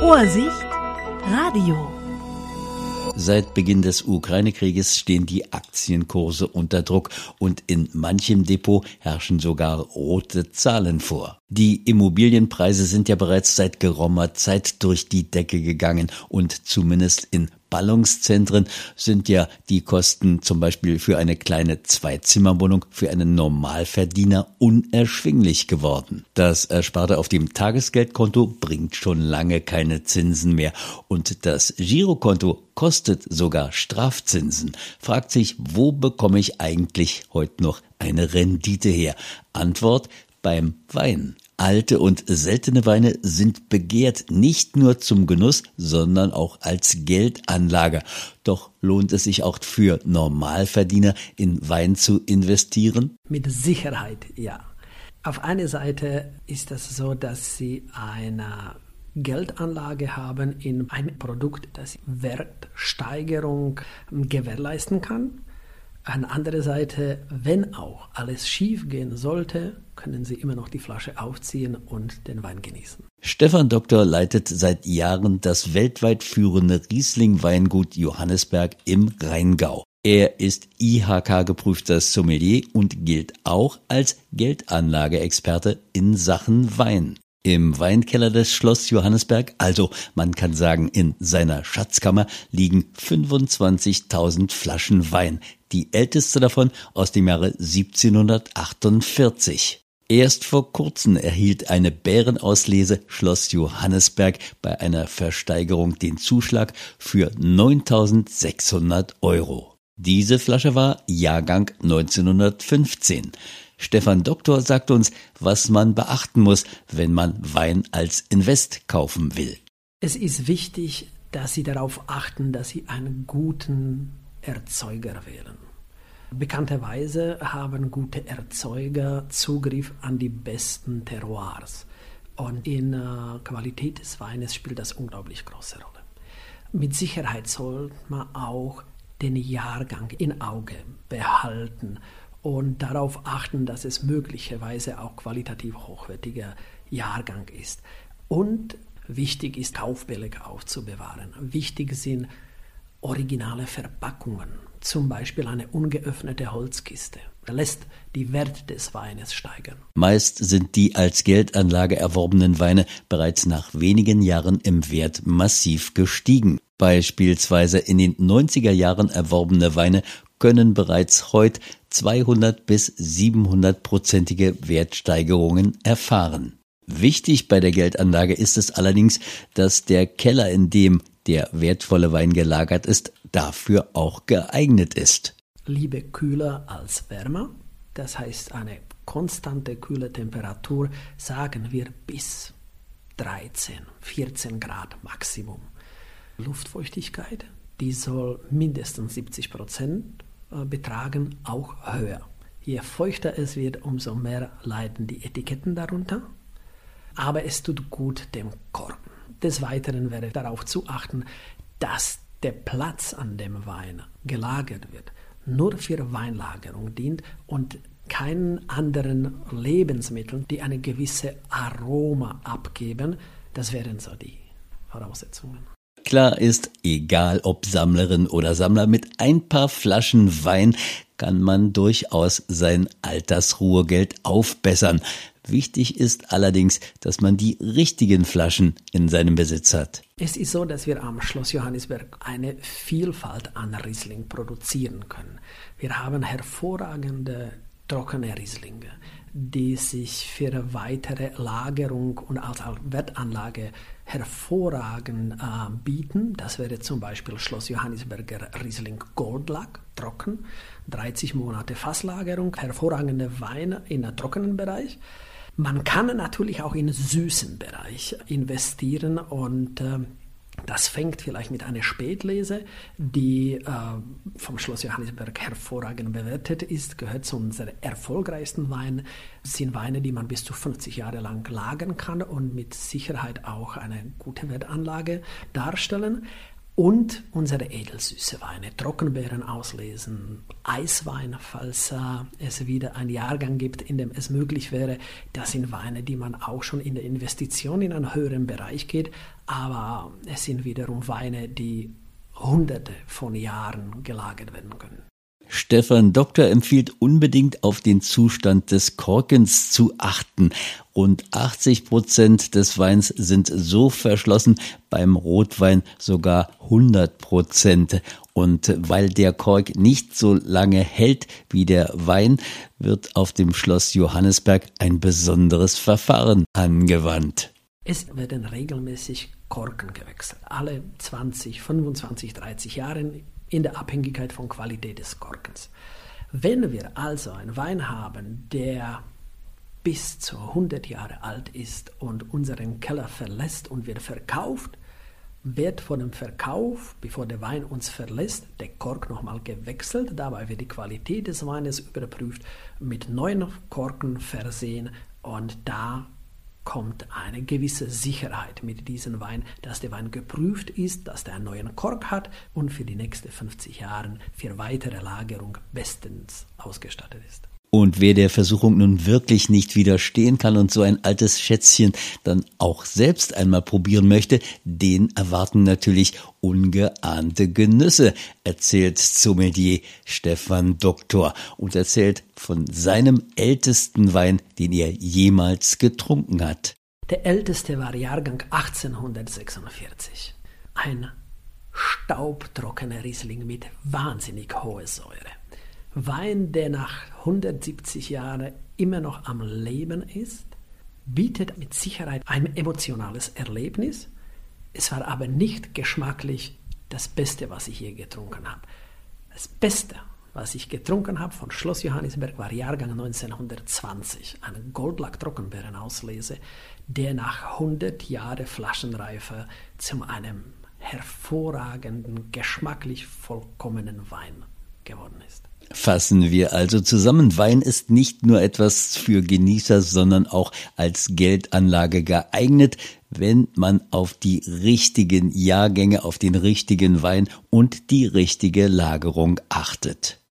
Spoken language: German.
Vorsicht, Radio. Seit Beginn des Ukraine-Krieges stehen die Aktienkurse unter Druck und in manchem Depot herrschen sogar rote Zahlen vor. Die Immobilienpreise sind ja bereits seit geraumer Zeit durch die Decke gegangen und zumindest in Ballungszentren sind ja die Kosten zum Beispiel für eine kleine Zweizimmerwohnung für einen Normalverdiener unerschwinglich geworden. Das Ersparte auf dem Tagesgeldkonto bringt schon lange keine Zinsen mehr und das Girokonto kostet sogar Strafzinsen. Fragt sich, wo bekomme ich eigentlich heute noch eine Rendite her? Antwort: beim Wein. Alte und seltene Weine sind begehrt, nicht nur zum Genuss, sondern auch als Geldanlage. Doch lohnt es sich auch für Normalverdiener, in Wein zu investieren? Mit Sicherheit, ja. Auf einer Seite ist es so, dass Sie eine Geldanlage haben in ein Produkt, das Wertsteigerung gewährleisten kann. An anderer Seite, wenn auch alles schief gehen sollte, können Sie immer noch die Flasche aufziehen und den Wein genießen. Stefan Doktor leitet seit Jahren das weltweit führende Riesling-Weingut Johannisberg im Rheingau. Er ist IHK-geprüfter Sommelier und gilt auch als Geldanlageexperte in Sachen Wein. Im Weinkeller des Schloss Johannisberg, also man kann sagen in seiner Schatzkammer, liegen 25.000 Flaschen Wein. Die älteste davon aus dem Jahre 1748. Erst vor kurzem erhielt eine Bärenauslese Schloss Johannisberg bei einer Versteigerung den Zuschlag für 9.600 €. Diese Flasche war Jahrgang 1915. Stefan Doktor sagt uns, was man beachten muss, wenn man Wein als Invest kaufen will. Es ist wichtig, dass Sie darauf achten, dass Sie einen guten Erzeuger wählen. Bekannterweise haben gute Erzeuger Zugriff an die besten Terroirs. Und in Qualität des Weines spielt das unglaublich große Rolle. Mit Sicherheit sollte man auch den Jahrgang im Auge behalten und darauf achten, dass es möglicherweise auch qualitativ hochwertiger Jahrgang ist. Und wichtig ist, Kaufbelege aufzubewahren. Wichtig sind originale Verpackungen, zum Beispiel eine ungeöffnete Holzkiste. Das lässt die Wert des Weines steigern. Meist sind die als Geldanlage erworbenen Weine bereits nach wenigen Jahren im Wert massiv gestiegen. Beispielsweise in den 90er Jahren erworbene Weine können bereits heute 200 bis 700-prozentige Wertsteigerungen erfahren. Wichtig bei der Geldanlage ist es allerdings, dass der Keller, in dem der wertvolle Wein gelagert ist, dafür auch geeignet ist. Lieber kühler als wärmer, das heißt eine konstante kühle Temperatur, sagen wir bis 13, 14 Grad Maximum. Luftfeuchtigkeit, die soll mindestens 70% betragen, auch höher. Je feuchter es wird, umso mehr leiden die Etiketten darunter. Aber es tut gut dem Korken. Des Weiteren wäre darauf zu achten, dass der Platz, an dem Wein gelagert wird, nur für Weinlagerung dient und keinen anderen Lebensmitteln, die eine gewisse Aroma abgeben. Das wären so die Voraussetzungen. Klar ist, egal ob Sammlerin oder Sammler, mit ein paar Flaschen Wein kann man durchaus sein Altersruhegeld aufbessern. Wichtig ist allerdings, dass man die richtigen Flaschen in seinem Besitz hat. Es ist so, dass wir am Schloss Johannisberg eine Vielfalt an Riesling produzieren können. Wir haben hervorragende trockene Rieslinge, die sich für weitere Lagerung und als Wertanlage hervorragend bieten. Das wäre zum Beispiel Schloss Johannisberger Riesling Goldlack, trocken, 30 Monate Fasslagerung, hervorragende Weine im trockenen Bereich. Man kann natürlich auch in den süßen Bereich investieren und das fängt vielleicht mit einer Spätlese, die vom Schloss Johannisberg hervorragend bewertet ist, gehört zu unseren erfolgreichsten Weinen. Das sind Weine, die man bis zu 50 Jahre lang lagern kann und mit Sicherheit auch eine gute Wertanlage darstellen. Und unsere edelsüße Weine, Trockenbeeren auslesen, Eiswein, falls es wieder einen Jahrgang gibt, in dem es möglich wäre. Das sind Weine, die man auch schon in der Investition in einen höheren Bereich geht, aber es sind wiederum Weine, die Hunderte von Jahren gelagert werden können. Stefan Doktor empfiehlt unbedingt auf den Zustand des Korkens zu achten. Rund 80% des Weins sind so verschlossen, beim Rotwein sogar 100%. Und weil der Kork nicht so lange hält wie der Wein, wird auf dem Schloss Johannisberg ein besonderes Verfahren angewandt. Es werden regelmäßig Korken gewechselt, alle 20, 25, 30 Jahre in der Abhängigkeit von Qualität des Korkens. Wenn wir also einen Wein haben, der bis zu 100 Jahre alt ist und unseren Keller verlässt und wird verkauft, wird vor dem Verkauf, bevor der Wein uns verlässt, der Kork nochmal gewechselt. Dabei wird die Qualität des Weines überprüft, mit neuen Korken versehen und da kommt eine gewisse Sicherheit mit diesem Wein, dass der Wein geprüft ist, dass der einen neuen Kork hat und für die nächsten 50 Jahre für weitere Lagerung bestens ausgestattet ist. Und wer der Versuchung nun wirklich nicht widerstehen kann und so ein altes Schätzchen dann auch selbst einmal probieren möchte, den erwarten natürlich ungeahnte Genüsse, erzählt Sommelier Stefan Doktor und erzählt von seinem ältesten Wein, den er jemals getrunken hat. Der älteste war Jahrgang 1846. Ein staubtrockener Riesling mit wahnsinnig hoher Säure. Wein, der nach 170 Jahren immer noch am Leben ist, bietet mit Sicherheit ein emotionales Erlebnis. Es war aber nicht geschmacklich das Beste, was ich je getrunken habe. Das Beste, was ich getrunken habe von Schloss Johannisberg, war Jahrgang 1920, eine Goldlack-Trockenbeerenauslese, der nach 100 Jahren Flaschenreife zu einem hervorragenden, geschmacklich vollkommenen Wein geworden ist. Fassen wir also zusammen, Wein ist nicht nur etwas für Genießer, sondern auch als Geldanlage geeignet, wenn man auf die richtigen Jahrgänge, auf den richtigen Wein und die richtige Lagerung achtet.